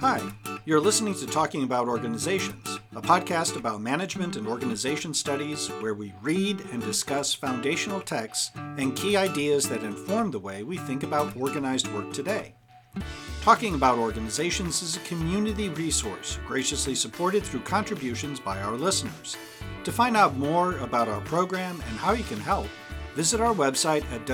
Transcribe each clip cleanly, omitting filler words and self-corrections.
Hi, you're listening to Talking About Organizations, a podcast about management and organization studies where we read and discuss foundational texts and key ideas that inform the way we think about organized work today. Talking About Organizations is a community resource graciously supported through contributions by our listeners. To find out more about our program and how you can help, visit our website at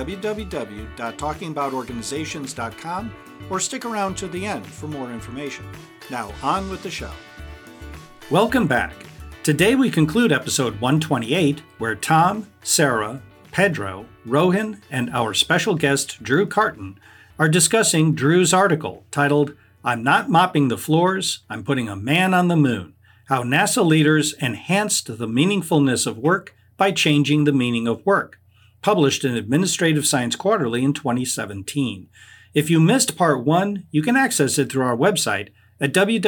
www.talkingaboutorganizations.com or stick around to the end for more information. Now, on with the show. Welcome back. Today we conclude episode 128, where Tom, Sarah, Pedro, Rohan, and our special guest, Drew Carton, are discussing Drew's article titled, "I'm Not Mopping the Floors, I'm Putting a Man on the Moon: How NASA Leaders Enhanced the Meaningfulness of Work by Changing the Meaning of Work," published in Administrative Science Quarterly in 2017. If you missed part one, you can access it through our website at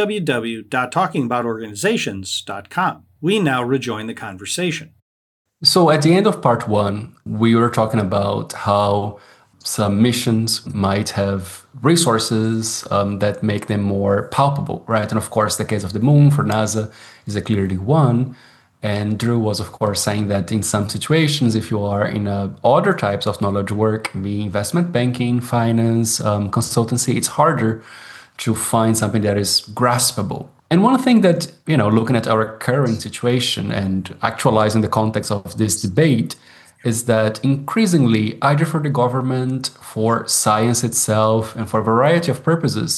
www.talkingaboutorganizations.com. We now rejoin the conversation. So at the end of part one, we were talking about how some missions might have resources that make them more palpable, right? And of course, the case of the moon for NASA is a clearly one. And Drew was, of course, saying that in some situations, if you are in other types of knowledge work, be investment banking, finance, consultancy, it's harder to find something that is graspable. And one thing that, looking at our current situation and actualizing the context of this debate is that increasingly, either for the government, for science itself, and for a variety of purposes,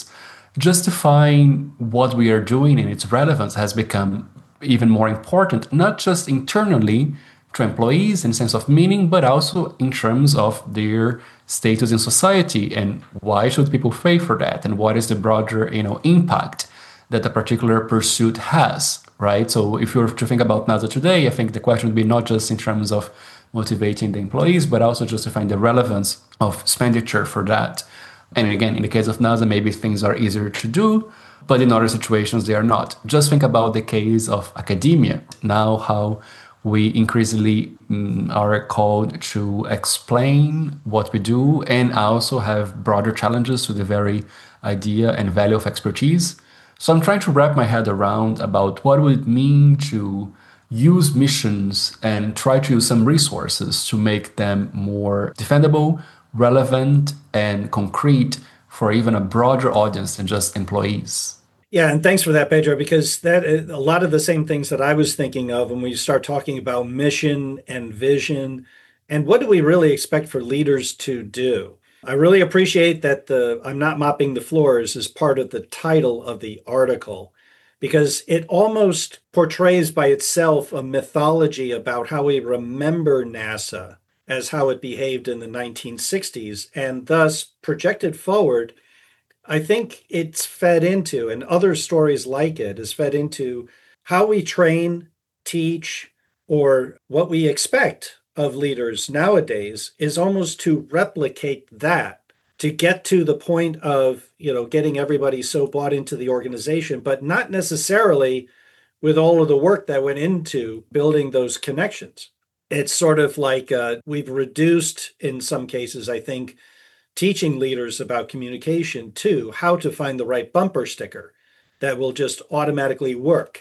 justifying what we are doing and its relevance has become even more important, not just internally to employees in sense of meaning, but also in terms of their status in society and why should people pay for that and what is the broader impact that a particular pursuit has, right? So if you were to think about NASA today, I think the question would be not just in terms of motivating the employees, but also justifying the relevance of expenditure for that. And again, in the case of NASA, maybe things are easier to do, but in other situations, they are not. Just think about the case of academia. Now, how we increasingly are called to explain what we do and also have broader challenges to the very idea and value of expertise. So I'm trying to wrap my head around about what would it mean to use missions and try to use some resources to make them more defendable, relevant, and concrete for even a broader audience than just employees. Yeah, and thanks for that, Pedro, because that is a lot of the same things that I was thinking of when we start talking about mission and vision and what do we really expect for leaders to do. I really appreciate that "I'm Not Mopping the Floors" is part of the title of the article, because it almost portrays by itself a mythology about how we remember NASA as how it behaved in the 1960s, and thus projected forward. I think it's fed into, and other stories like it is fed into, how we train, teach, or what we expect of leaders nowadays is almost to replicate that, to get to the point of, getting everybody so bought into the organization, but not necessarily with all of the work that went into building those connections. It's sort of like we've reduced, in some cases, I think, teaching leaders about communication to how to find the right bumper sticker that will just automatically work.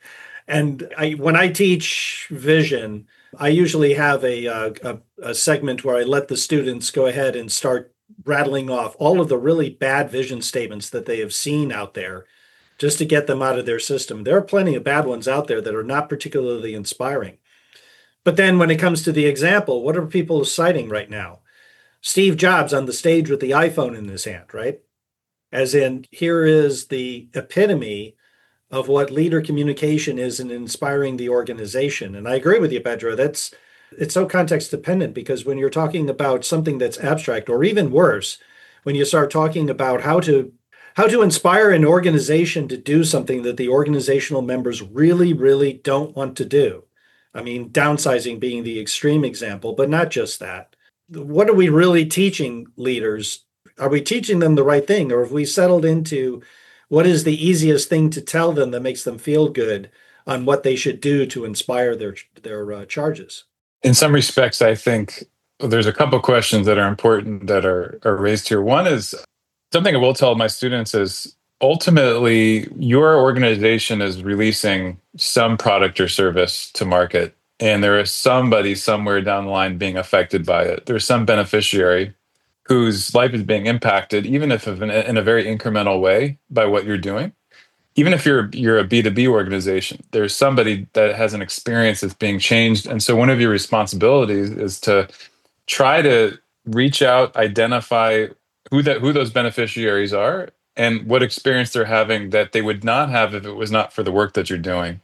And when I teach vision, I usually have a segment where I let the students go ahead and start rattling off all of the really bad vision statements that they have seen out there just to get them out of their system. There are plenty of bad ones out there that are not particularly inspiring. But then when it comes to the example, what are people citing right now? Steve Jobs on the stage with the iPhone in his hand, right? As in, here is the epitome of what leader communication is in inspiring the organization. And I agree with you, Pedro. It's so context dependent, because when you're talking about something that's abstract, or even worse, when you start talking about how to inspire an organization to do something that the organizational members really, really don't want to do. I mean, downsizing being the extreme example, but not just that. What are we really teaching leaders? Are we teaching them the right thing? Or have we settled into what is the easiest thing to tell them that makes them feel good on what they should do to inspire their charges? In some respects, I think there's a couple questions that are important that are raised here. One is something I will tell my students is ultimately your organization is releasing some product or service to market, and there is somebody somewhere down the line being affected by it. There's some beneficiary whose life is being impacted, even if in a very incremental way by what you're doing. Even if you're a B2B organization, there's somebody that has an experience that's being changed. And so one of your responsibilities is to try to reach out, identify who those beneficiaries are and what experience they're having that they would not have if it was not for the work that you're doing.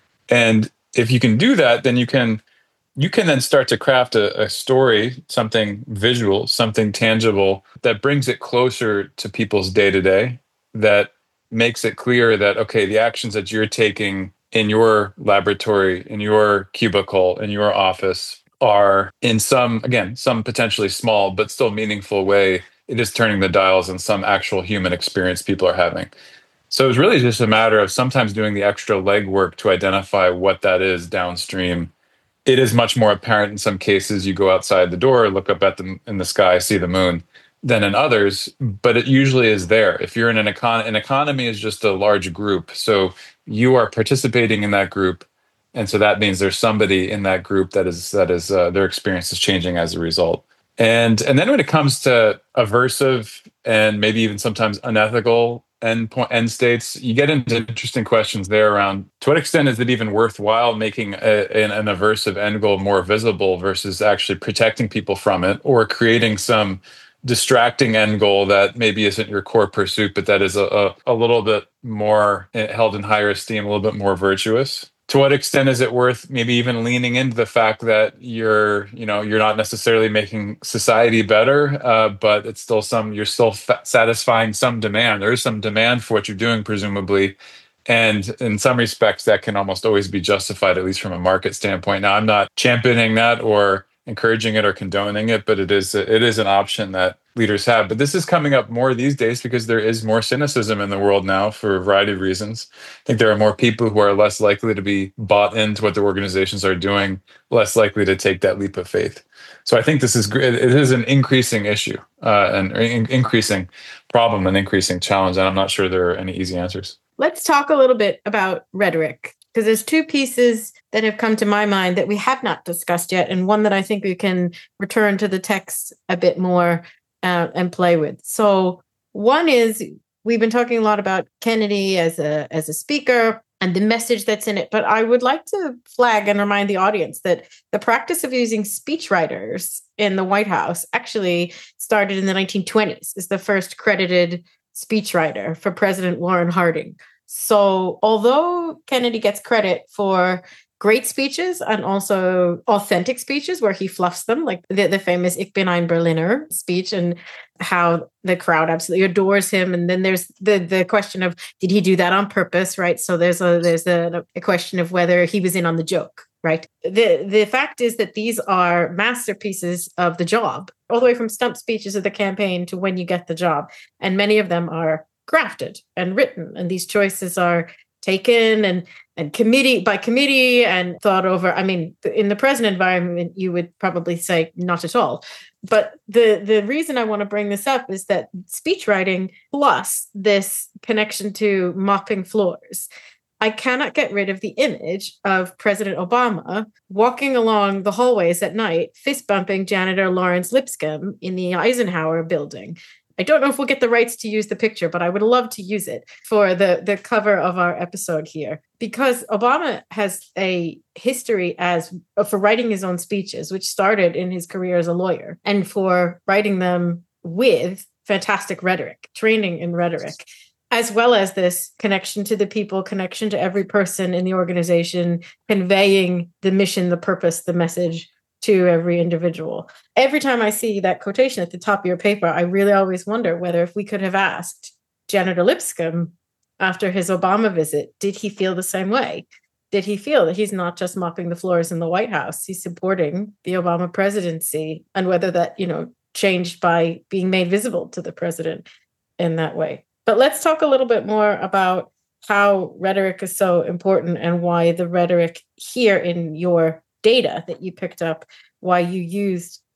And if you can do that, then you can then start to craft a story, something visual, something tangible that brings it closer to people's day to day, that makes it clear that, okay, the actions that you're taking in your laboratory, in your cubicle, in your office are in some potentially small, but still meaningful way. It is turning the dials on some actual human experience people are having. So it's really just a matter of sometimes doing the extra legwork to identify what that is downstream. It is much more apparent in some cases. You go outside the door, look up in the sky, see the moon, than in others. But it usually is there. If you're in an economy is just a large group, so you are participating in that group, and so that means there's somebody in that group that is their experience is changing as a result. And then when it comes to aversive and maybe even sometimes unethical end states, you get into interesting questions there around to what extent is it even worthwhile making an aversive end goal more visible versus actually protecting people from it, or creating some distracting end goal that maybe isn't your core pursuit, but that is a little bit more held in higher esteem, a little bit more virtuous. To what extent is it worth maybe even leaning into the fact that you're not necessarily making society better, but it's still you're still satisfying some demand. There is some demand for what you're doing, presumably, and in some respects that can almost always be justified, at least from a market standpoint. Now, I'm not championing that or encouraging it or condoning it, but it is an option that leaders have. But this is coming up more these days because there is more cynicism in the world now for a variety of reasons. I think there are more people who are less likely to be bought into what their organizations are doing, less likely to take that leap of faith. So I think this is it is an increasing issue, and increasing problem, and increasing challenge, and I'm not sure there are any easy answers. Let's talk a little bit about rhetoric, because there's two pieces that have come to my mind that we have not discussed yet, and one that I think we can return to the text a bit more and play with. So one is, we've been talking a lot about Kennedy as a speaker and the message that's in it, but I would like to flag and remind the audience that the practice of using speechwriters in the White House actually started in the 1920s. Is the first credited speechwriter for President Warren Harding. So although Kennedy gets credit for great speeches and also authentic speeches where he fluffs them, like the famous Ich bin ein Berliner speech, and how the crowd absolutely adores him. And then there's the question of, did he do that on purpose, right? So there's a question of whether he was in on the joke, right? The fact is that these are masterpieces of the job, all the way from stump speeches of the campaign to when you get the job. And many of them are crafted and written, and these choices are taken and committee and thought over. I mean, in the present environment, you would probably say not at all. But the reason I want to bring this up is that speech writing plus this connection to mopping floors, I cannot get rid of the image of President Obama walking along the hallways at night, fist bumping janitor Lawrence Lipscomb in the Eisenhower building. I don't know if we'll get the rights to use the picture, but I would love to use it for the cover of our episode here, because Obama has a history for writing his own speeches, which started in his career as a lawyer, and for writing them with fantastic rhetoric, training in rhetoric, as well as this connection to the people, connection to every person in the organization, conveying the mission, the purpose, the message to every individual. Every time I see that quotation at the top of your paper, I really always wonder whether if we could have asked Janitor Lipscomb after his Obama visit, did he feel the same way? Did he feel that he's not just mopping the floors in the White House, he's supporting the Obama presidency, and whether that, changed by being made visible to the president in that way. But let's talk a little bit more about how rhetoric is so important and why the rhetoric here in your data that you picked up, why you used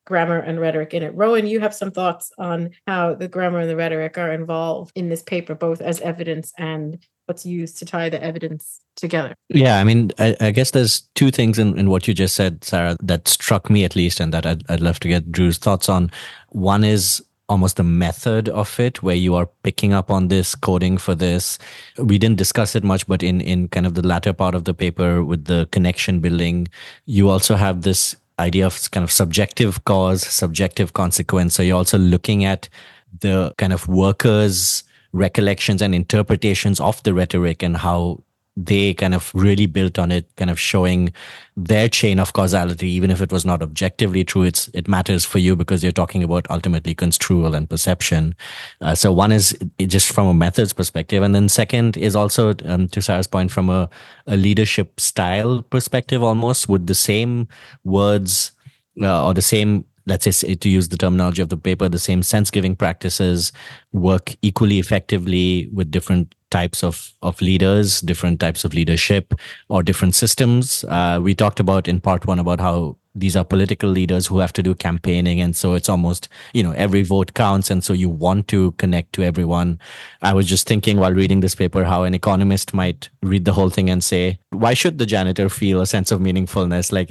grammar and rhetoric in it. Rowan, you have some thoughts on how the grammar and the rhetoric are involved in this paper, both as evidence and what's used to tie the evidence together. Yeah, I mean, I guess there's two things in what you just said, Sarah, that struck me at least, and that I'd love to get Drew's thoughts on. One is almost the method of it, where you are picking up on this, coding for this. We didn't discuss it much, but in kind of the latter part of the paper with the connection building, you also have this idea of kind of subjective cause, subjective consequence. So you're also looking at the kind of workers' recollections and interpretations of the rhetoric and how they kind of really built on it, kind of showing their chain of causality, even if it was not objectively true. It matters for you because you're talking about ultimately construal and perception. So one is just from a methods perspective. And then second is also, to Sarah's point, from a leadership style perspective, almost with the same words or the same, let's say, to use the terminology of the paper, the same sense-giving practices work equally effectively with different types of leaders, different types of leadership, or different systems. We talked about in part one about how these are political leaders who have to do campaigning. And so it's almost, every vote counts. And so you want to connect to everyone. I was just thinking while reading this paper, how an economist might read the whole thing and say, why should the janitor feel a sense of meaningfulness? Like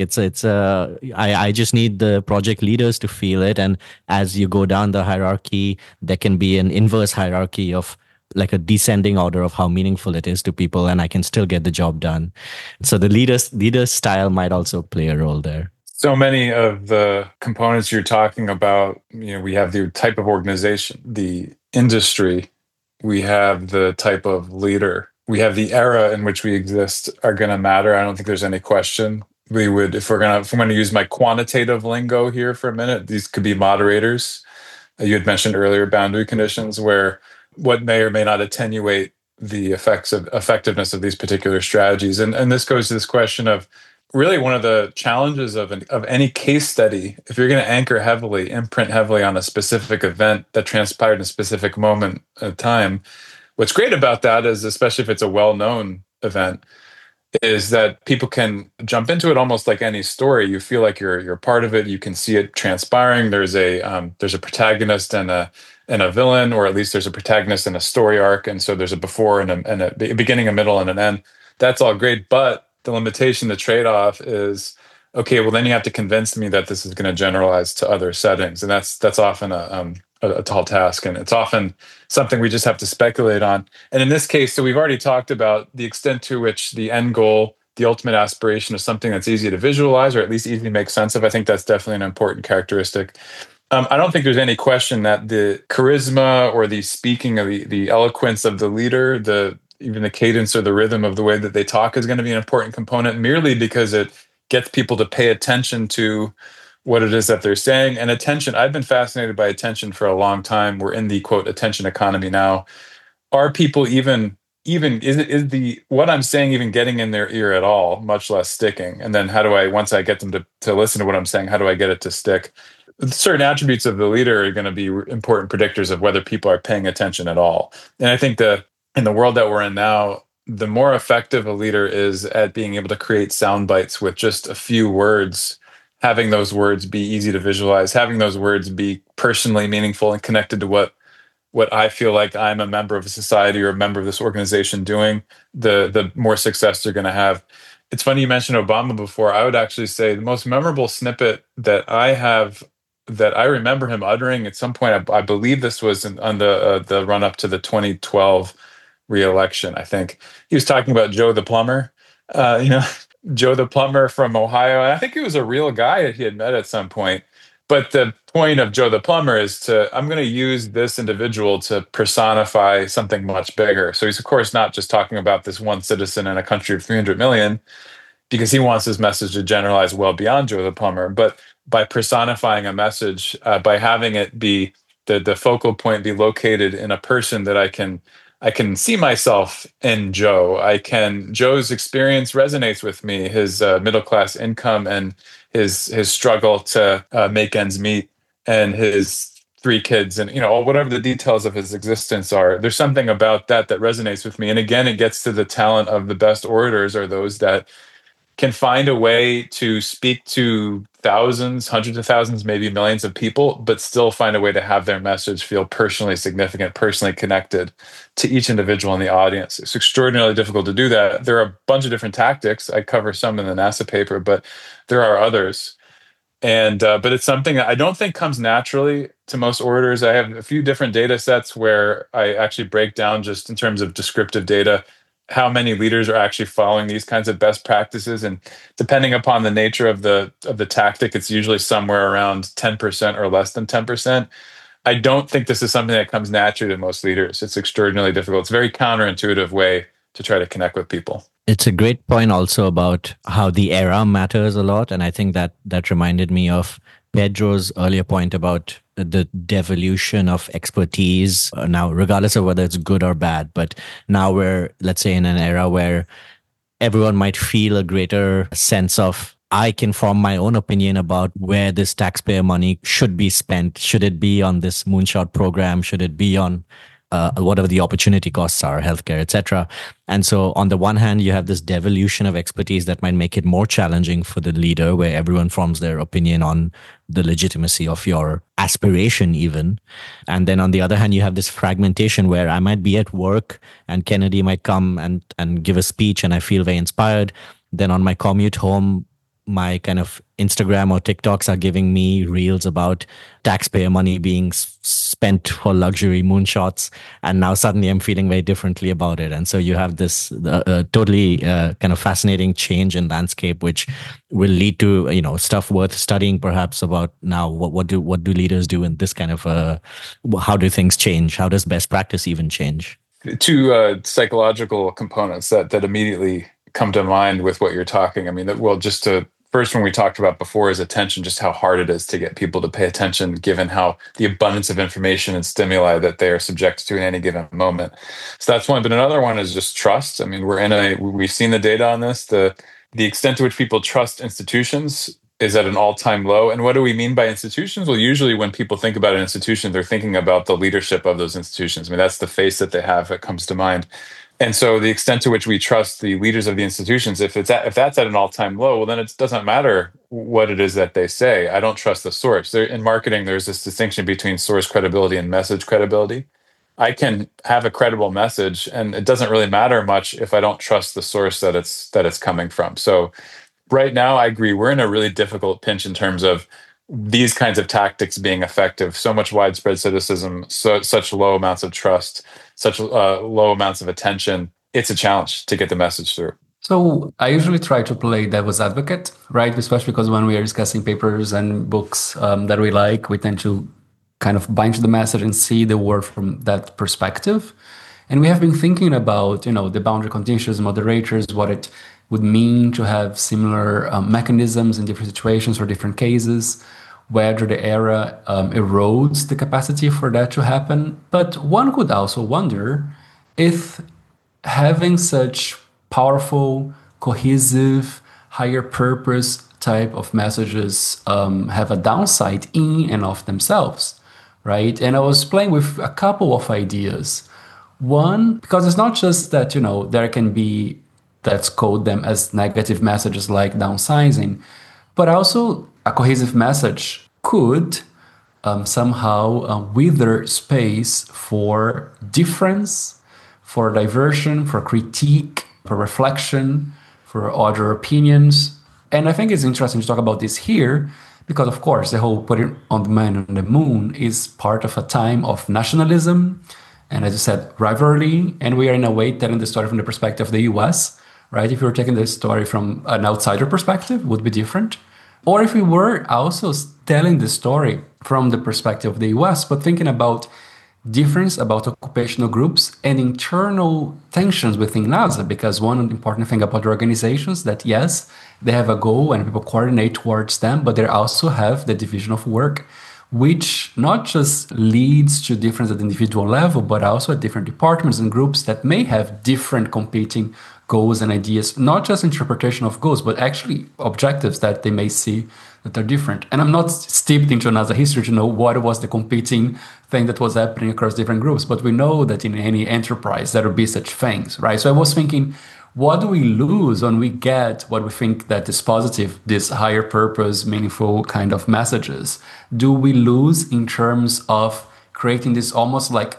I just need the project leaders to feel it. And as you go down the hierarchy, there can be an inverse hierarchy of like a descending order of how meaningful it is to people, and I can still get the job done. So the leader style might also play a role there. So many of the components you're talking about, we have the type of organization, the industry, we have the type of leader, we have the era in which we exist are going to matter. I don't think there's any question. We would, if I'm going to use my quantitative lingo here for a minute, these could be moderators. You had mentioned earlier boundary conditions where what may or may not attenuate the effectiveness of these particular strategies. And this goes to this question of really one of the challenges of any case study. If you're going to imprint heavily on a specific event that transpired in a specific moment of time, what's great about that is, especially if it's a well-known event, is that people can jump into it almost like any story. You feel like you're part of it. You can see it transpiring. There's a protagonist and a villain, or at least there's a protagonist and a story arc. And so there's a before and a beginning, a middle, and an end. That's all great. But the limitation, the trade-off is, okay, well, then you have to convince me that this is going to generalize to other settings. And that's often a tall task. And it's often something we just have to speculate on. And in this case, so we've already talked about the extent to which the end goal, the ultimate aspiration, is something that's easy to visualize, or at least easy to make sense of. I think that's definitely an important characteristic. I don't think there's any question that the charisma or the speaking of the eloquence of the leader, even the cadence or the rhythm of the way that they talk is going to be an important component, merely because it gets people to pay attention to what it is that they're saying. And attention, I've been fascinated by attention for a long time. We're in the quote attention economy now. Are people even is what I'm saying even getting in their ear at all, much less sticking? And then once I get them to listen to what I'm saying, how do I get it to stick? Certain attributes of the leader are going to be important predictors of whether people are paying attention at all. And I think in the world that we're in now, the more effective a leader is at being able to create sound bites with just a few words, having those words be easy to visualize, having those words be personally meaningful and connected to what I feel like I'm a member of a society or a member of this organization doing, the more success they're going to have. It's funny you mentioned Obama before. I would actually say the most memorable snippet that I have, that I remember him uttering at some point, I believe this was on the run up to the 2012 re-election. I think he was talking about Joe the plumber, Joe the plumber from Ohio. And I think he was a real guy that he had met at some point. But the point of Joe the plumber is I'm going to use this individual to personify something much bigger. So he's, of course, not just talking about this one citizen in a country of 300 million, because he wants his message to generalize well beyond Joe the plumber. But by personifying a message, by having it be the focal point be located in a person that I can see myself in Joe. Joe's experience resonates with me, his middle-class income and his struggle to make ends meet, and his 3 kids, and whatever the details of his existence are. There's something about that resonates with me. And again, it gets to the talent of the best orators are those that can find a way to speak to thousands, hundreds of thousands, maybe millions of people, but still find a way to have their message feel personally significant, personally connected to each individual in the audience. It's extraordinarily difficult to do that. There are a bunch of different tactics. I cover some in the NASA paper, but there are others. And but it's something that I don't think comes naturally to most orators. I have a few different data sets where I actually break down, just in terms of descriptive data, how many leaders are actually following these kinds of best practices. And depending upon the nature of the tactic, it's usually somewhere around 10% or less than 10%. I don't think this is something that comes naturally to most leaders. It's extraordinarily difficult. It's a very counterintuitive way to try to connect with people. It's a great point also about how the era matters a lot. And I think that reminded me of Pedro's earlier point about the devolution of expertise now, regardless of whether it's good or bad. But now we're, let's say, in an era where everyone might feel a greater sense of, I can form my own opinion about where this taxpayer money should be spent. Should it be on this moonshot program? Should it be on whatever the opportunity costs are, healthcare, etc. And so on the one hand, you have this devolution of expertise that might make it more challenging for the leader, where everyone forms their opinion on the legitimacy of your aspiration even. And then on the other hand, you have this fragmentation where I might be at work and Kennedy might come and give a speech and I feel very inspired. Then on my commute home, my kind of Instagram or TikToks are giving me reels about taxpayer money being spent for luxury moonshots. And now suddenly I'm feeling very differently about it. And so you have this totally kind of fascinating change in landscape, which will lead to, stuff worth studying perhaps about now. What do leaders do in this kind of, how do things change? How does best practice even change? Two psychological components that immediately come to mind with what you're talking. I mean, just to first one we talked about before is attention, just how hard it is to get people to pay attention given how the abundance of information and stimuli that they are subjected to in any given moment. So that's one. But another one is just trust. I mean, we've seen the data on this. The extent to which people trust institutions is at an all-time low. And what do we mean by institutions? Well, usually when people think about an institution, they're thinking about the leadership of those institutions. I mean, that's the face that they have that comes to mind. And so the extent to which we trust the leaders of the institutions, if that's at an all-time low, well, then it doesn't matter what it is that they say. I don't trust the source. In marketing, there's this distinction between source credibility and message credibility. I can have a credible message, and it doesn't really matter much if I don't trust the source that it's coming from. So right now, I agree, we're in a really difficult pinch in terms of these kinds of tactics being effective. So much widespread cynicism, such low amounts of trust, such low amounts of attention. It's a challenge to get the message through. So I usually try to play devil's advocate, right? Especially because when we are discussing papers and books that we like, we tend to kind of bind to the message and see the world from that perspective. And we have been thinking about, the boundary conditions, moderators, what it would mean to have similar mechanisms in different situations or different cases, whether the era erodes the capacity for that to happen. But one could also wonder if having such powerful, cohesive, higher purpose type of messages have a downside in and of themselves, right? And I was playing with a couple of ideas. One, because it's not just that, there can be, let's code them as negative messages like downsizing, but also a cohesive message could somehow wither space for difference, for diversion, for critique, for reflection, for other opinions. And I think it's interesting to talk about this here because, of course, the whole putting on the man on the moon is part of a time of nationalism and, as you said, rivalry. And we are in a way telling the story from the perspective of the US, right? If we were taking the story from an outsider perspective, it would be different. Or if we were also telling the story from the perspective of the US, but thinking about difference about occupational groups and internal tensions within NASA, because one important thing about organizations that, yes, they have a goal and people coordinate towards them, but they also have the division of work, which not just leads to difference at the individual level, but also at different departments and groups that may have different competing goals and ideas, not just interpretation of goals, but actually objectives that they may see that are different. And I'm not steeped into NASA history to know what was the competing thing that was happening across different groups, but we know that in any enterprise there will be such things, right? So I was thinking, What do we lose when we get what we think that is positive, this higher purpose, meaningful kind of messages? Do we lose in terms of creating this almost like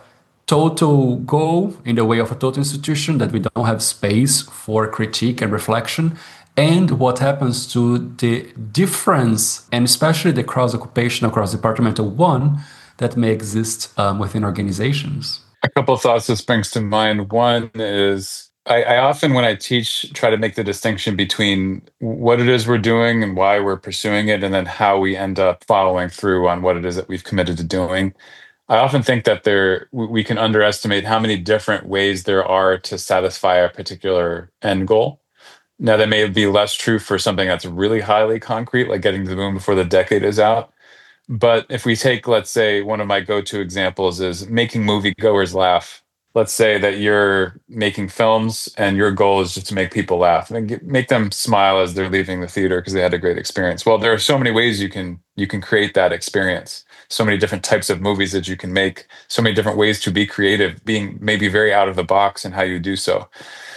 total goal in the way of a total institution that we don't have space for critique and reflection? And what happens to the difference, and especially the cross-occupational, cross-departmental one that may exist within organizations? A couple of thoughts that springs to mind. One is I often, when I teach, try to make the distinction between what it is we're doing and why we're pursuing it, and then how we end up following through on what it is that we've committed to doing. I often think that we can underestimate how many different ways there are to satisfy a particular end goal. Now, that may be less true for something that's really highly concrete, like getting to the moon before the decade is out. But if we take, let's say, one of my go-to examples is making moviegoers laugh. Let's say that you're making films and your goal is just to make people laugh and make them smile as they're leaving the theater because they had a great experience. Well, there are so many ways you can create that experience. So many different types of movies that you can make, so many different ways to be creative, being maybe very out of the box in how you do so.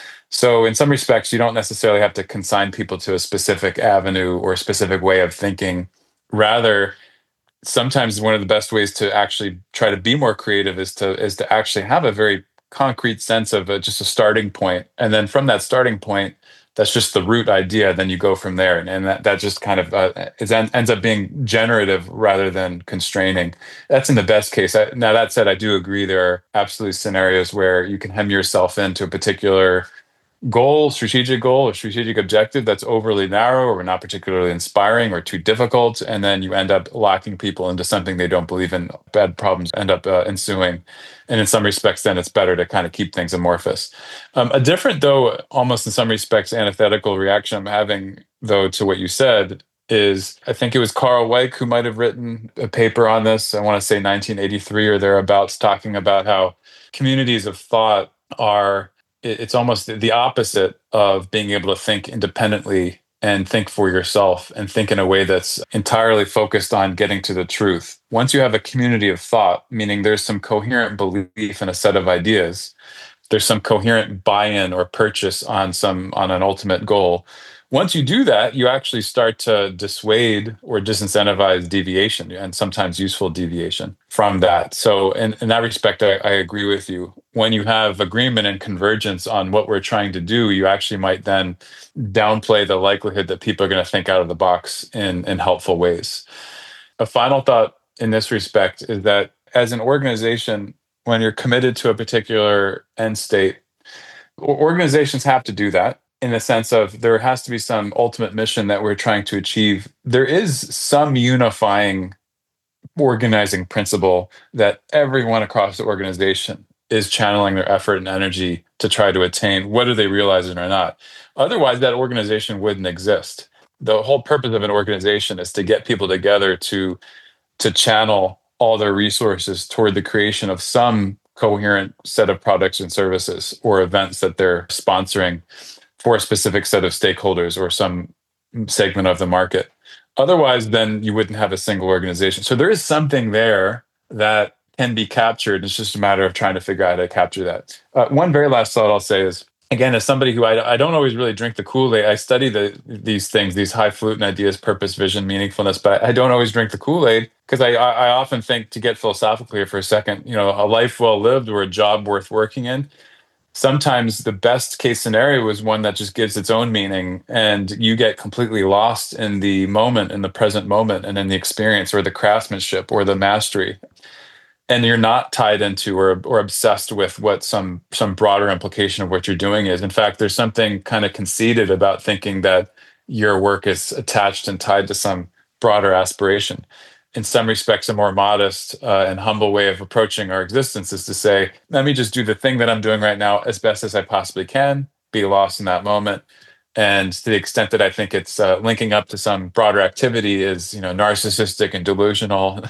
So in some respects, you don't necessarily have to consign people to a specific avenue or a specific way of thinking. Rather, sometimes one of the best ways to actually try to be more creative is to actually have a very concrete sense of just a starting point, and then from that starting point, that's just the root idea. Then you go from there, and that just kind of ends up being generative rather than constraining. That's in the best case. Now that said, I do agree there are absolutely scenarios where you can hem yourself into a particular strategic goal or strategic objective that's overly narrow or not particularly inspiring or too difficult, and then you end up locking people into something they don't believe in. Bad problems end up ensuing, and in some respects then it's better to kind of keep things amorphous. A different, though almost in some respects antithetical reaction I'm having, though, to what you said is, I think it was Carl Weick who might have written a paper on this, I want to say 1983 or thereabouts, talking about how communities of thought are, it's almost the opposite of being able to think independently and think for yourself and think in a way that's entirely focused on getting to the truth. Once you have a community of thought, meaning there's some coherent belief in a set of ideas, there's some coherent buy-in or purchase on an ultimate goal. Once you do that, you actually start to dissuade or disincentivize deviation, and sometimes useful deviation from that. So in that respect, I agree with you. When you have agreement and convergence on what we're trying to do, you actually might then downplay the likelihood that people are going to think out of the box in helpful ways. A final thought in this respect is that as an organization, when you're committed to a particular end state, organizations have to do that, in the sense of there has to be some ultimate mission that we're trying to achieve. There is some unifying organizing principle that everyone across the organization is channeling their effort and energy to try to attain, whether they realize it or not. Otherwise, that organization wouldn't exist. The whole purpose of an organization is to get people together to channel all their resources toward the creation of some coherent set of products and services or events that they're sponsoring for a specific set of stakeholders or some segment of the market. Otherwise, then you wouldn't have a single organization. So there is something there that can be captured. It's just a matter of trying to figure out how to capture that. One very last thought I'll say is, again, as somebody who I don't always really drink the Kool-Aid, I study these things, these highfalutin ideas, purpose, vision, meaningfulness, but I don't always drink the Kool-Aid, because I often think, to get philosophical here for a second, a life well lived or a job worth working in, sometimes the best case scenario is one that just gives its own meaning, and you get completely lost in the moment, in the present moment, and in the experience or the craftsmanship or the mastery. And you're not tied into or obsessed with what some broader implication of what you're doing is. In fact, there's something kind of conceited about thinking that your work is attached and tied to some broader aspiration. In some respects, a more modest and humble way of approaching our existence is to say, let me just do the thing that I'm doing right now as best as I possibly can, be lost in that moment. And to the extent that I think it's linking up to some broader activity is, narcissistic and delusional.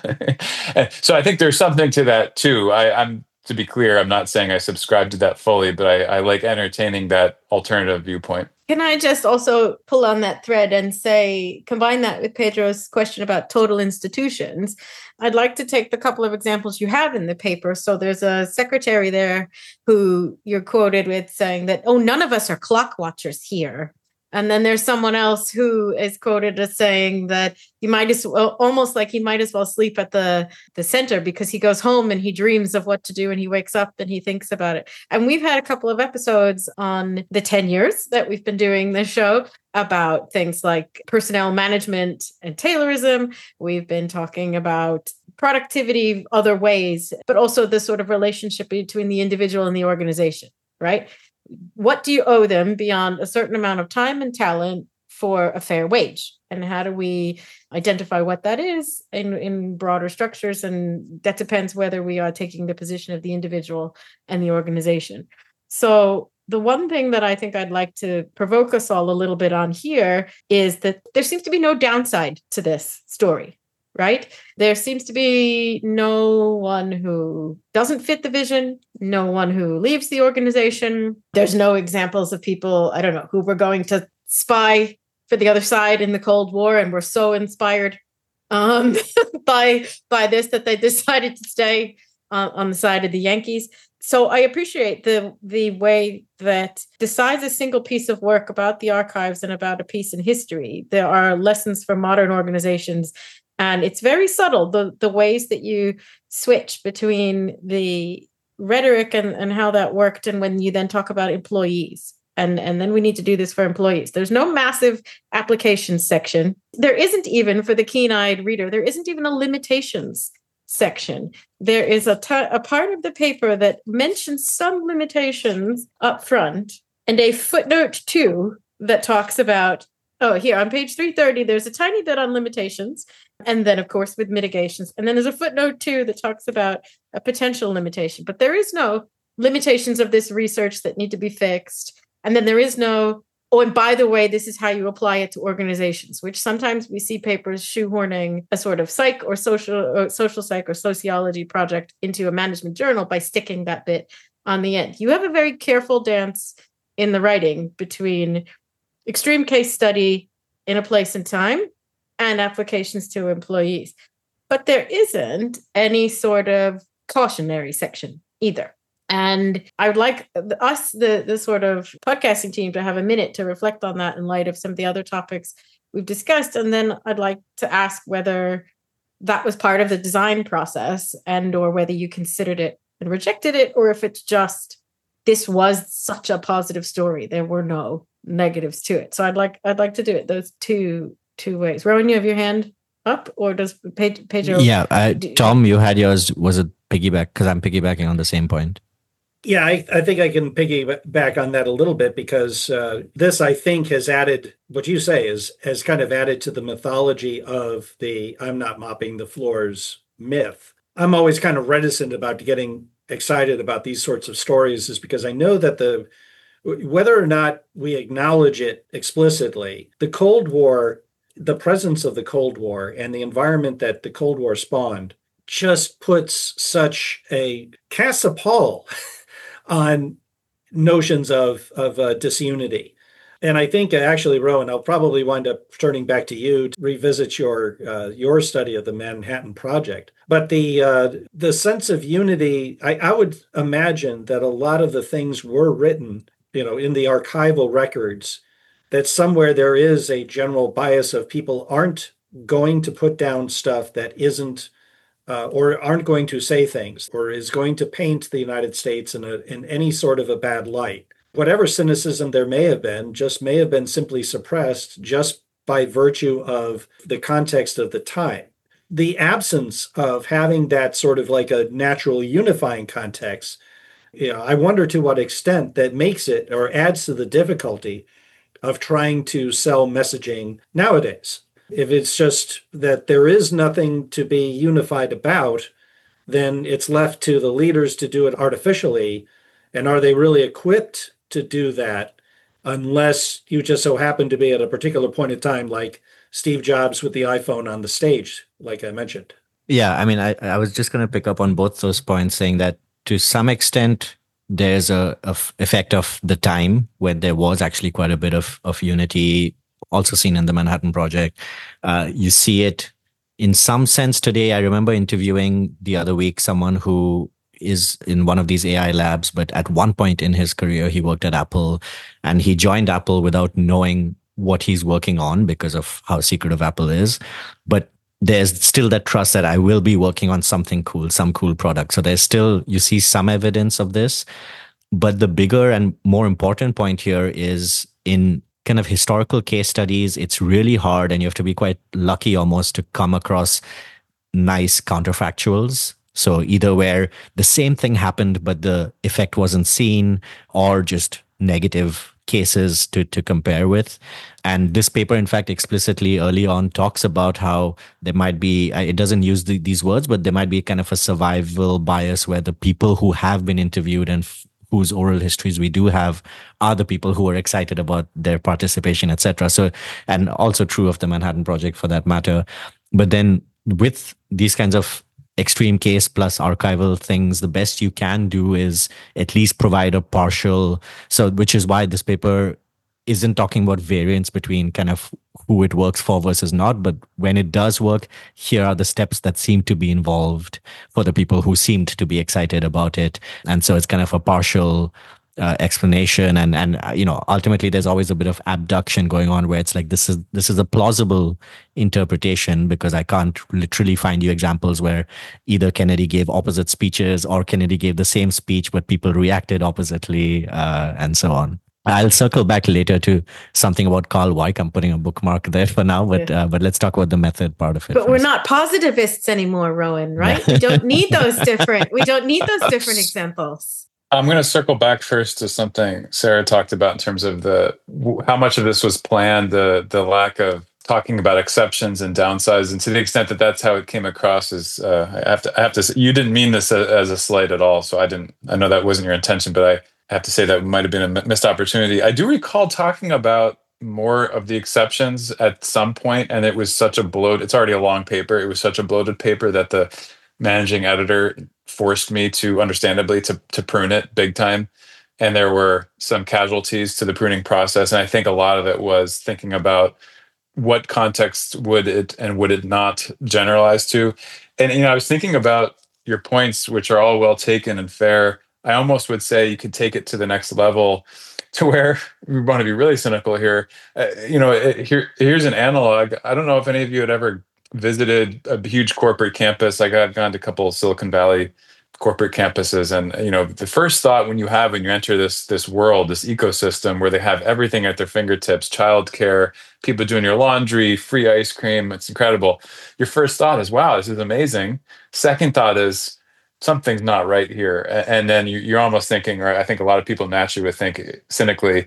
So I think there's something to that too. I'm to be clear, I'm not saying I subscribe to that fully, but I like entertaining that alternative viewpoint. Can I just also pull on that thread and say, combine that with Pedro's question about total institutions? I'd like to take the couple of examples you have in the paper. So there's a secretary there who you're quoted with saying that, oh, none of us are clock watchers here. And then there's someone else who is quoted as saying that you might as well, almost like he might as well sleep at the center because he goes home and he dreams of what to do and he wakes up and he thinks about it. And we've had a couple of episodes on the 10 years that we've been doing this show about things like personnel management and Taylorism. We've been talking about productivity other ways, but also the sort of relationship between the individual and the organization, right? What do you owe them beyond a certain amount of time and talent for a fair wage? And how do we identify what that is in broader structures? And that depends whether we are taking the position of the individual and the organization. So the one thing that I think I'd like to provoke us all a little bit on here is that there seems to be no downside to this story. Right? There seems to be no one who doesn't fit the vision, no one who leaves the organization. There's no examples of people, I don't know, who were going to spy for the other side in the Cold War and were so inspired by this that they decided to stay on the side of the Yankees. So I appreciate the way that besides a single piece of work about the archives and about a piece in history, there are lessons for modern organizations. And it's very subtle, the ways that you switch between the rhetoric and how that worked. And when you then talk about employees, and then we need to do this for employees. There's no massive applications section. There isn't even, for the keen-eyed reader, there isn't even a limitations section. There is a part of the paper that mentions some limitations up front and a footnote 2 that talks about, here on page 330, there's a tiny bit on limitations. And then, of course, with mitigations. And then there's a footnote 2 that talks about a potential limitation. But there is no limitations of this research that need to be fixed. And then there is no, and by the way, this is how you apply it to organizations, which sometimes we see papers shoehorning a sort of psych or social psych or sociology project into a management journal by sticking that bit on the end. You have a very careful dance in the writing between extreme case study in a place and time and applications to employees. But there isn't any sort of cautionary section either. And I would like us, the sort of podcasting team, to have a minute to reflect on that in light of some of the other topics we've discussed. And then I'd like to ask whether that was part of the design process and or whether you considered it and rejected it, or if it's just, this was such a positive story. There were no negatives to it. So I'd like to do it those two ways. Rowan, you have your hand up, or does Pedro? Yeah, Tom, you had yours. Was it piggyback? Because I'm piggybacking on the same point. Yeah, I think I can piggyback on that a little bit because this, I think, has added, what you say has kind of added to the mythology of the I'm not mopping the floors myth. I'm always kind of reticent about getting excited about these sorts of stories is because I know that whether or not we acknowledge it explicitly, the Cold War, the presence of the Cold War and the environment that the Cold War spawned just puts such casts a pall on notions of disunity. And I think actually, Rowan, I'll probably wind up turning back to you to revisit your study of the Manhattan Project. But the sense of unity, I would imagine that a lot of the things were written, in the archival records, that somewhere there is a general bias of people aren't going to put down stuff that isn't, or aren't going to say things, or is going to paint the United States in any sort of a bad light. Whatever cynicism there may have been simply suppressed just by virtue of the context of the time. The absence of having that sort of like a natural unifying context, I wonder to what extent that makes it or adds to the difficulty of trying to sell messaging nowadays. If it's just that there is nothing to be unified about, then it's left to the leaders to do it artificially. And are they really equipped to do that unless you just so happen to be at a particular point in time, like Steve Jobs with the iPhone on the stage, like I mentioned? Yeah, I mean, I was just going to pick up on both those points, saying that to some extent, there's a effect of the time when there was actually quite a bit of unity, also seen in the Manhattan Project. You see it in some sense today. I remember interviewing the other week someone who is in one of these AI labs, but at one point in his career, he worked at Apple, and he joined Apple without knowing what he's working on because of how secretive Apple is. But there's still that trust that I will be working on something cool, some cool product. So there's still, you see some evidence of this. But the bigger and more important point here is in kind of historical case studies, it's really hard, and you have to be quite lucky almost to come across nice counterfactuals. So either where the same thing happened, but the effect wasn't seen, or just negative cases to compare with. And this paper, in fact, explicitly early on talks about how there might be, it doesn't use these words, but there might be kind of a survival bias where the people who have been interviewed and whose oral histories we do have are the people who are excited about their participation, etc. So, and also true of the Manhattan Project for that matter. But then with these kinds of extreme case plus archival things, the best you can do is at least provide a partial. So, which is why this paper isn't talking about variance between kind of who it works for versus not, but when it does work, here are the steps that seem to be involved for the people who seemed to be excited about it. And so it's kind of a partial explanation, and ultimately there's always a bit of abduction going on where it's like this is a plausible interpretation because I can't literally find you examples where either Kennedy gave opposite speeches or Kennedy gave the same speech but people reacted oppositely, and so on. I'll circle back later to something about Carl Weick. I'm putting a bookmark there for now, but let's talk about the method part of it. But first. We're not positivists anymore, Rowan, right? We don't need those different examples. I'm going to circle back first to something Sarah talked about in terms of how much of this was planned, the lack of talking about exceptions and downsides, and to the extent that that's how it came across is I have to say, you didn't mean this as a slight at all, so I know that wasn't your intention, but I have to say that might have been a missed opportunity. I do recall talking about more of the exceptions at some point, and it was such a bloated, it's already a long paper, it was such a bloated paper that the managing editor forced me to, understandably, to prune it big time. And there were some casualties to the pruning process. And I think a lot of it was thinking about what context would it not generalize to. And I was thinking about your points, which are all well taken and fair. I almost would say you could take it to the next level to where we want to be really cynical here. Here's an analog. I don't know if any of you had ever visited a huge corporate campus. Like I've gone to a couple of Silicon Valley corporate campuses, and the first thought when you enter this world, this ecosystem where they have everything at their fingertips, childcare, people doing your laundry, free ice cream, it's incredible. Your first thought is, wow, this is amazing. Second thought is, something's not right here. And then you're almost thinking, or I think a lot of people naturally would think cynically,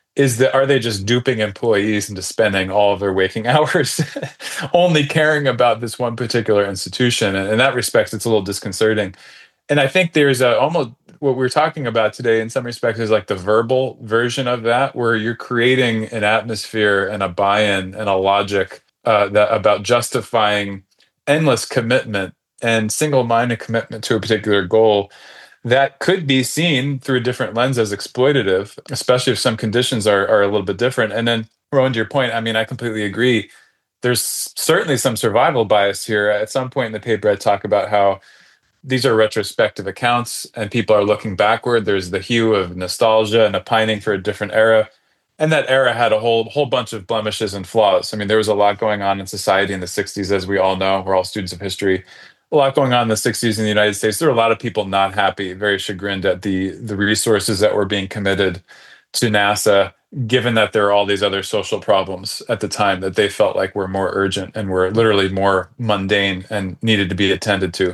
are they just duping employees into spending all of their waking hours only caring about this one particular institution? And in that respect, it's a little disconcerting. And I think there's almost what we're talking about today in some respects is like the verbal version of that, where you're creating an atmosphere and a buy-in and a logic about justifying endless commitment and single-minded commitment to a particular goal that could be seen through a different lens as exploitative, especially if some conditions are a little bit different. And then, Rowan, to your point, I completely agree. There's certainly some survival bias here. At some point in the paper, I talk about how these are retrospective accounts and people are looking backward. There's the hue of nostalgia and a pining for a different era. And that era had a whole bunch of blemishes and flaws. There was a lot going on in society in the 60s, as we all know. We're all students of history. A lot going on in the 60s in the United States. There were a lot of people not happy, very chagrined at the resources that were being committed to NASA, given that there are all these other social problems at the time that they felt like were more urgent and were literally more mundane and needed to be attended to.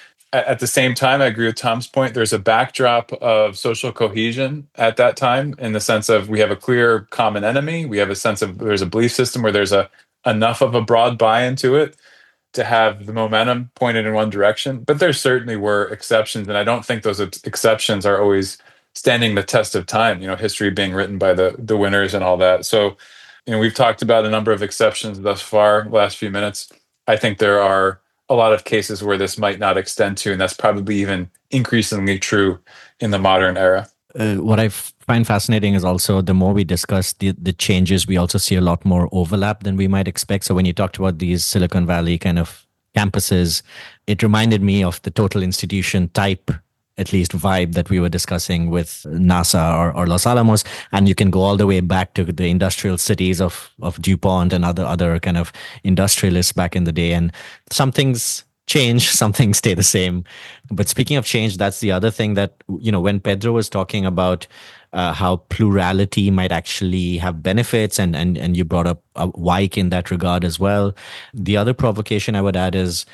At the same time, I agree with Tom's point. There's a backdrop of social cohesion at that time, in the sense of we have a clear common enemy. We have a sense of there's a belief system where there's enough of a broad buy-in to it to have the momentum pointed in one direction. But there certainly were exceptions, and I don't think those exceptions are always standing the test of time, history being written by the winners and all that. So, we've talked about a number of exceptions thus far, last few minutes. I think there are a lot of cases where this might not extend to, and that's probably even increasingly true in the modern era. What I find fascinating is also the more we discuss the changes, we also see a lot more overlap than we might expect. So when you talked about these Silicon Valley kind of campuses, it reminded me of the total institution type, at least vibe that we were discussing with NASA or Los Alamos. And you can go all the way back to the industrial cities of DuPont and other kind of industrialists back in the day. And some things change, some things stay the same. But speaking of change, that's the other thing that, when Pedro was talking about how plurality might actually have benefits, and you brought up Wyke in that regard as well. The other provocation I would add is,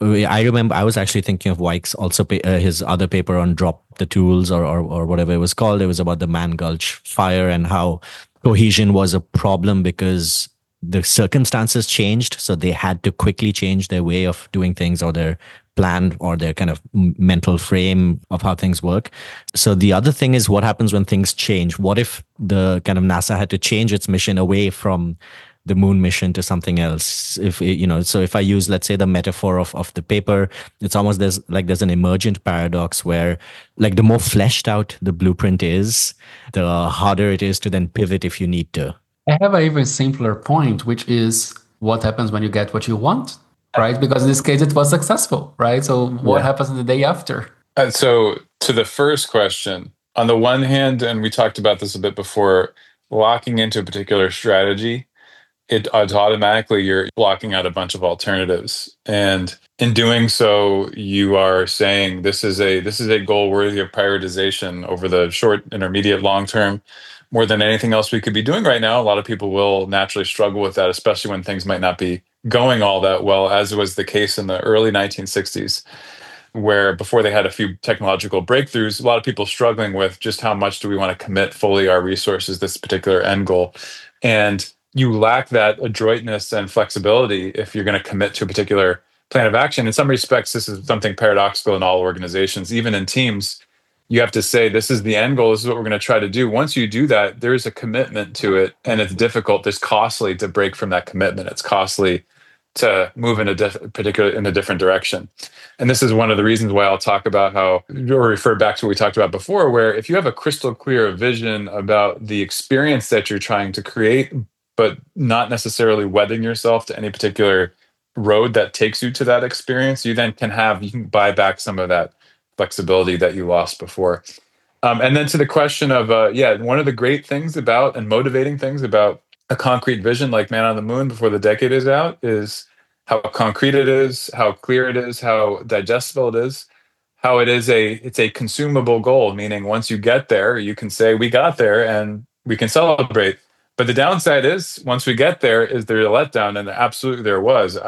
I remember I was actually thinking of Wyke's also his other paper on Drop the Tools or whatever it was called. It was about the Man Gulch fire and how cohesion was a problem because the circumstances changed. So they had to quickly change their way of doing things or their plan or their kind of mental frame of how things work. So the other thing is what happens when things change? What if the kind of NASA had to change its mission away from the moon mission to something else? So if I use, let's say, the metaphor of the paper, it's almost there's an emergent paradox where, like, the more fleshed out the blueprint is, the harder it is to then pivot if you need to. I have an even simpler point, which is what happens when you get what you want, right? Because in this case, it was successful, right? So what happens the day after? So to the first question, on the one hand, and we talked about this a bit before, locking into a particular strategy, it's automatically you're blocking out a bunch of alternatives. And in doing so, you are saying this is a goal worthy of prioritization over the short, intermediate, long term. More than anything else we could be doing right now, a lot of people will naturally struggle with that, especially when things might not be going all that well, as was the case in the early 1960s, where before they had a few technological breakthroughs, a lot of people struggling with just how much do we want to commit fully our resources, this particular end goal. And you lack that adroitness and flexibility if you're going to commit to a particular plan of action. In some respects, this is something paradoxical in all organizations, even in teams. You have to say, this is the end goal. This is what we're going to try to do. Once you do that, there's a commitment to it, and it's difficult. It's costly to break from that commitment. It's costly to move in a different direction. And this is one of the reasons why I'll talk about how, or refer back to what we talked about before, where if you have a crystal clear vision about the experience that you're trying to create, but not necessarily wedding yourself to any particular road that takes you to that experience, you can buy back some of that flexibility that you lost before. And then to the question of, one of the great things about and motivating things about a concrete vision like Man on the Moon before the decade is out is how concrete it is, how clear it is, how digestible it is, how it's a consumable goal, meaning once you get there, you can say, we got there and we can celebrate. But the downside is, once we get there, is there a letdown? And absolutely there was.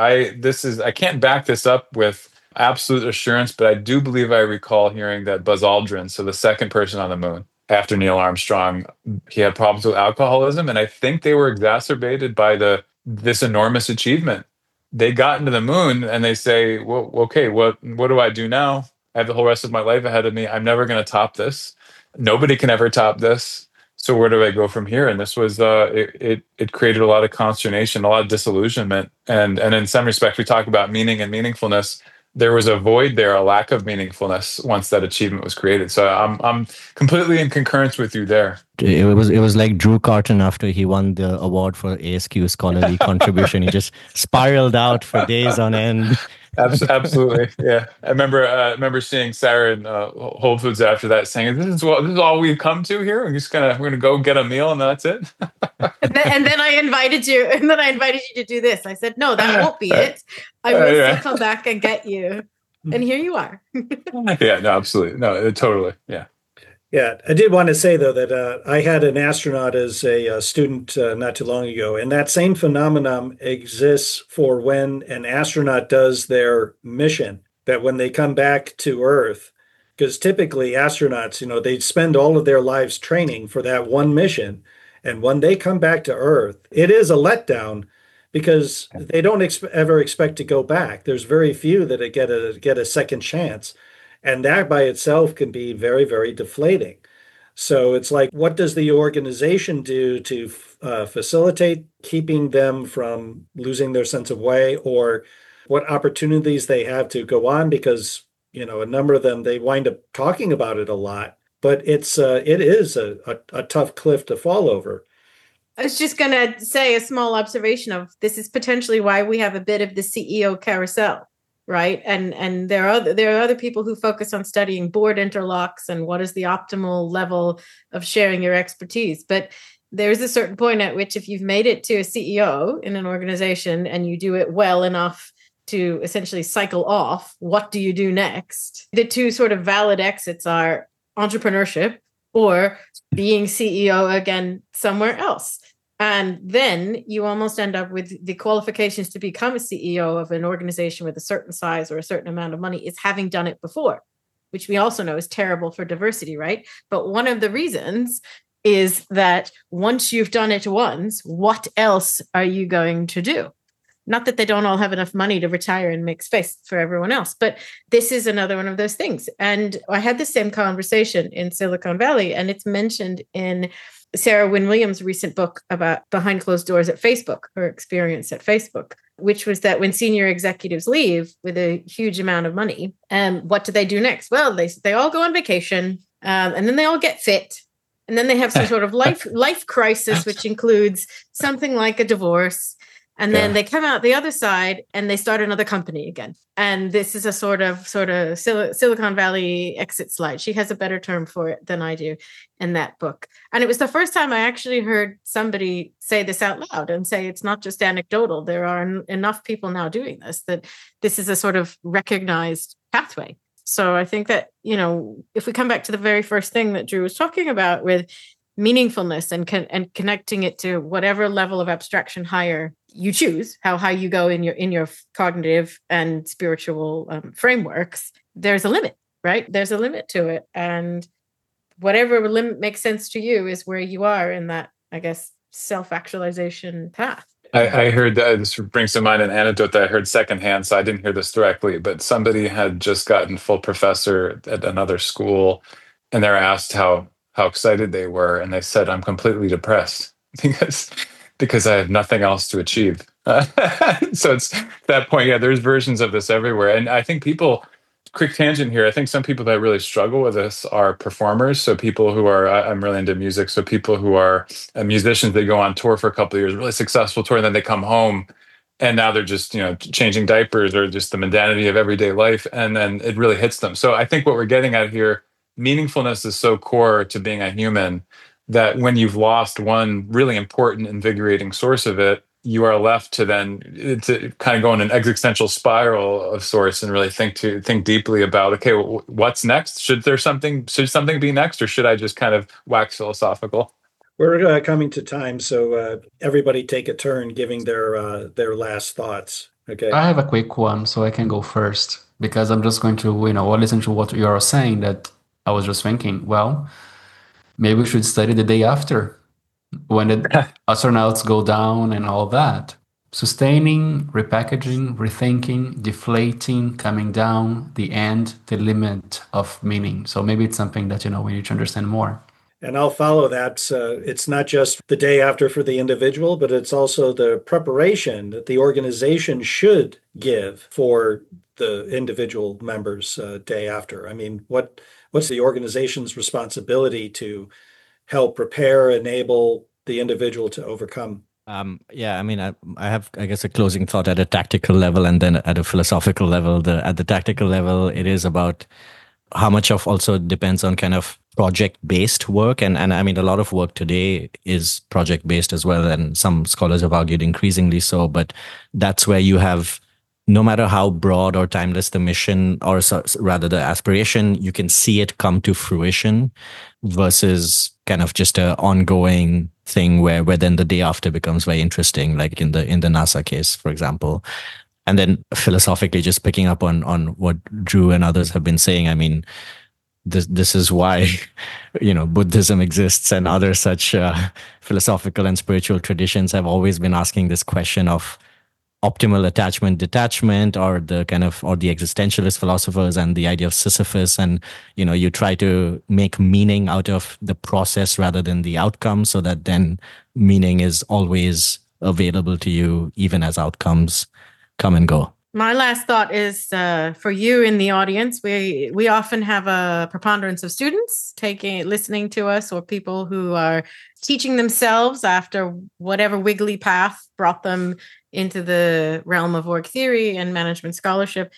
I can't back this up with absolute assurance, but I do believe I recall hearing that Buzz Aldrin, so the second person on the moon after Neil Armstrong, he had problems with alcoholism, and I think they were exacerbated by this enormous achievement. They got into the moon and they say, well, okay, what do I do now? I have the whole rest of my life ahead of me. I'm never going to top this. Nobody can ever top this. So where do I go from here? And this was it created a lot of consternation, a lot of disillusionment, and in some respects, we talk about meaning and meaningfulness. There was a void there, a lack of meaningfulness once that achievement was created. So I'm completely in concurrence with you there. It was like Drew Carton after he won the award for ASQ scholarly contribution. He just spiraled out for days on end. Absolutely, yeah. I remember seeing Sarah in Whole Foods after that, saying, "This is all we've come to here. We're gonna go get a meal and that's it." and then I invited you, to do this. I said, "No, that won't be it. I will still come back and get you." And here you are. Yeah, no, absolutely, no, totally, yeah. Yeah, I did want to say, though, that I had an astronaut as a student not too long ago, and that same phenomenon exists for when an astronaut does their mission, that when they come back to Earth, because typically astronauts, they spend all of their lives training for that one mission, and when they come back to Earth, it is a letdown because they don't ever expect to go back. There's very few that get a second chance. And that by itself can be very, very deflating. So it's like, what does the organization do to facilitate keeping them from losing their sense of way or what opportunities they have to go on, because, a number of them, they wind up talking about it a lot, but it is a tough cliff to fall over. I was just going to say a small observation of this is potentially why we have a bit of the CEO carousel, right? And there are other people who focus on studying board interlocks and what is the optimal level of sharing your expertise. But there's a certain point at which, if you've made it to a CEO in an organization and you do it well enough to essentially cycle off, what do you do next? The two sort of valid exits are entrepreneurship or being CEO again somewhere else. And then you almost end up with the qualifications to become a CEO of an organization with a certain size or a certain amount of money is having done it before, which we also know is terrible for diversity, right? But one of the reasons is that once you've done it once, what else are you going to do? Not that they don't all have enough money to retire and make space for everyone else, but this is another one of those things. And I had the same conversation in Silicon Valley, and it's mentioned in Sarah Wynne Williams' recent book about behind closed doors at Facebook, her experience at Facebook, which was that when senior executives leave with a huge amount of money, what do they do next? Well, they all go on vacation, and then they all get fit. And then they have some sort of life crisis, which includes something like a divorce. And then they come out the other side and they start another company again. And this is a sort of Silicon Valley exit slide. She has a better term for it than I do in that book. And it was the first time I actually heard somebody say this out loud and say it's not just anecdotal. There are enough people now doing this, that this is a sort of recognized pathway. So I think that, if we come back to the very first thing that Drew was talking about with meaningfulness and connecting it to whatever level of abstraction higher you choose, how you go in your cognitive and spiritual frameworks, there's a limit, right? There's a limit to it. And whatever limit makes sense to you is where you are in that, I guess, self-actualization path. I heard that, this brings to mind an anecdote that I heard secondhand, so I didn't hear this directly, but somebody had just gotten full professor at another school, and they were asked how excited they were, and they said, "I'm completely depressed because I have nothing else to achieve." So it's that point. Yeah, there's versions of this everywhere, and I think people. Quick tangent here. I think some people that really struggle with this are performers. So people who are, I'm really into music. So people who are musicians, they go on tour for a couple of years, really successful tour, and then they come home and now they're just, changing diapers or just the mundanity of everyday life. And then it really hits them. So I think what we're getting at here, meaningfulness is so core to being a human that when you've lost one really important, invigorating source of it, you are left to then to kind of go in an existential spiral of sorts and really think deeply about, okay, well, what's next? Should something be next, or should I just kind of wax philosophical? We're coming to time, so everybody take a turn giving their last thoughts. Okay. I have a quick one, so I can go first because I'm just going to listen to what you're saying. That I was just thinking, well, maybe we should study the day after, when the astronauts go down and all that. Sustaining, repackaging, rethinking, deflating, coming down, the end, the limit of meaning. So maybe it's something that, we need to understand more. And I'll follow that. It's not just the day after for the individual, but it's also the preparation that the organization should give for the individual members day after. I mean, what's the organization's responsibility to help prepare, enable the individual to overcome? I have, I guess, a closing thought at a tactical level and then at a philosophical level. At the tactical level, it is about how much of also depends on kind of project-based work. And I mean, a lot of work today is project-based as well. And some scholars have argued increasingly so, but that's where you have, no matter how broad or timeless the mission, or rather the aspiration, you can see it come to fruition versus kind of just an ongoing thing where then the day after becomes very interesting, like in the NASA case, for example. And then philosophically, just picking up on what Drew and others have been saying, I mean, this is why, Buddhism exists, and other such philosophical and spiritual traditions have always been asking this question of optimal attachment, detachment, or the existentialist philosophers and the idea of Sisyphus. And, you try to make meaning out of the process rather than the outcome, so that then meaning is always available to you, even as outcomes come and go. My last thought is for you in the audience. We often have a preponderance of students listening to us, or people who are teaching themselves after whatever wiggly path brought them into the realm of org theory and management scholarship.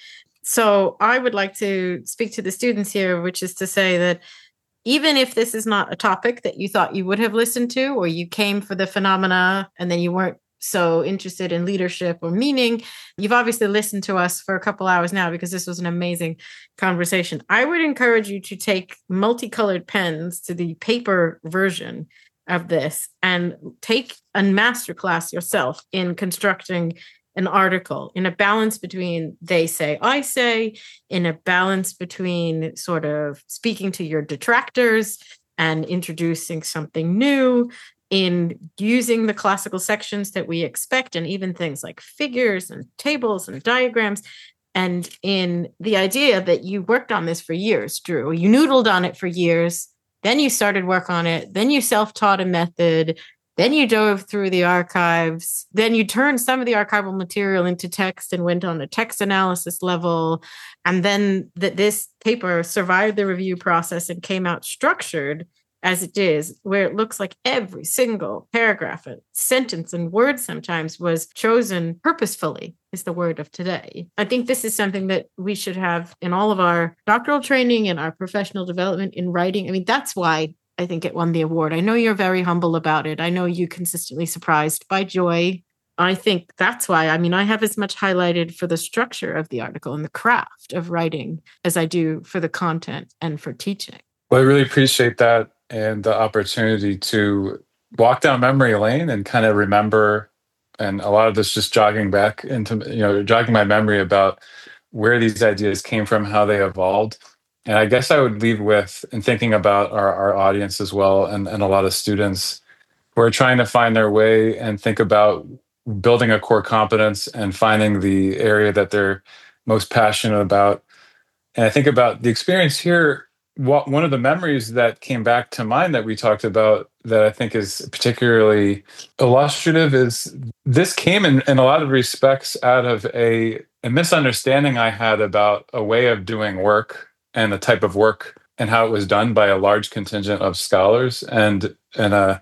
So I would like to speak to the students here, which is to say that even if this is not a topic that you thought you would have listened to, or you came for the phenomena and then you weren't so interested in leadership or meaning, you've obviously listened to us for a couple hours now because this was an amazing conversation. I would encourage you to take multicolored pens to the paper version of this and take a masterclass yourself in constructing an article in a balance between they say, I say, in a balance between sort of speaking to your detractors and introducing something new, in using the classical sections that we expect, and even things like figures and tables and diagrams, and in the idea that you worked on this for years, Drew. You noodled on it for years, then you started work on it, then you self-taught a method, then you dove through the archives, then you turned some of the archival material into text and went on a text analysis level, and then this paper survived the review process and came out structured as it is, where it looks like every single paragraph and sentence and word sometimes was chosen purposefully, is the word of today. I think this is something that we should have in all of our doctoral training and our professional development in writing. I mean, that's why I think it won the award. I know you're very humble about it. I know you consistently surprised by joy. I think that's why. I mean, I have as much highlighted for the structure of the article and the craft of writing as I do for the content and for teaching. Well, I really appreciate that, and the opportunity to walk down memory lane and kind of remember, and a lot of this just jogging back into, jogging my memory about where these ideas came from, how they evolved. And I guess I would leave with, and thinking about our audience as well, and a lot of students who are trying to find their way and think about building a core competence and finding the area that they're most passionate about. And I think about the experience here. One of the memories that came back to mind that we talked about that I think is particularly illustrative is this came in a lot of respects out of a misunderstanding I had about a way of doing work and the type of work and how it was done by a large contingent of scholars, and an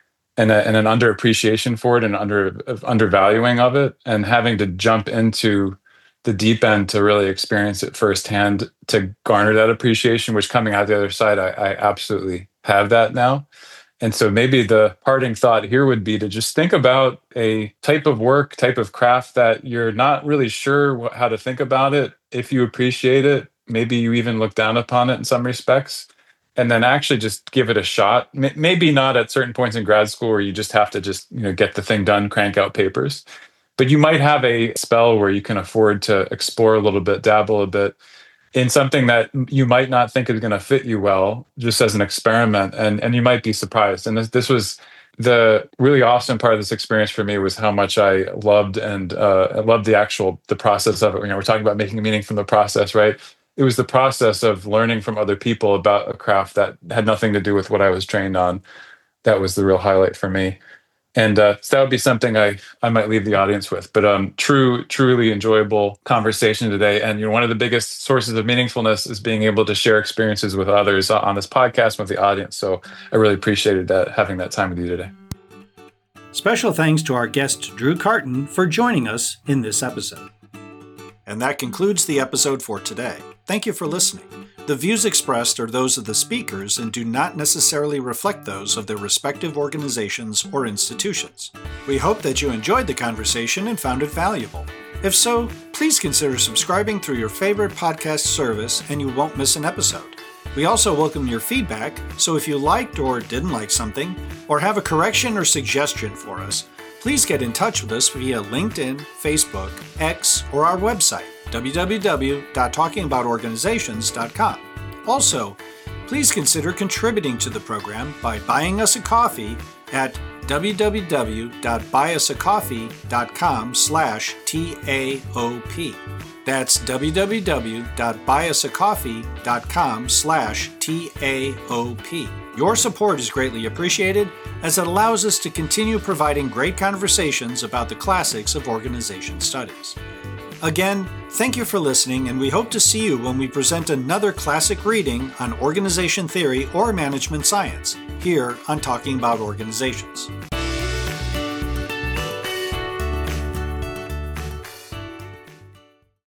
underappreciation for it and undervaluing of it, and having to jump into the deep end to really experience it firsthand to garner that appreciation, which coming out the other side, I absolutely have that now. And so maybe the parting thought here would be to just think about a type of work, type of craft that you're not really sure how to think about it. If you appreciate it, maybe you even look down upon it in some respects, and then actually just give it a shot. Maybe not at certain points in grad school where you just have to get the thing done, crank out papers. But you might have a spell where you can afford to explore a little bit, dabble a bit in something that you might not think is going to fit you well, just as an experiment, and you might be surprised. And this was the really awesome part of this experience for me, was how much I loved, and I loved the process of it. We're talking about making meaning from the process, right? It was the process of learning from other people about a craft that had nothing to do with what I was trained on. That was the real highlight for me. And so that would be something I might leave the audience with. But truly enjoyable conversation today. And one of the biggest sources of meaningfulness is being able to share experiences with others on this podcast with the audience. So I really appreciated having that time with you today. Special thanks to our guest, Drew Carton, for joining us in this episode. And that concludes the episode for today. Thank you for listening. The views expressed are those of the speakers and do not necessarily reflect those of their respective organizations or institutions. We hope that you enjoyed the conversation and found it valuable. If so, please consider subscribing through your favorite podcast service and you won't miss an episode. We also welcome your feedback, so if you liked or didn't like something, or have a correction or suggestion for us, please get in touch with us via LinkedIn, Facebook, X, or our website, www.talkingaboutorganizations.com. Also, please consider contributing to the program by buying us a coffee at www.buyusacoffee.com/TAOP. That's www.buyusacoffee.com/TAOP. Your support is greatly appreciated, as it allows us to continue providing great conversations about the classics of organization studies. Again, thank you for listening, and we hope to see you when we present another classic reading on organization theory or management science here on Talking About Organizations.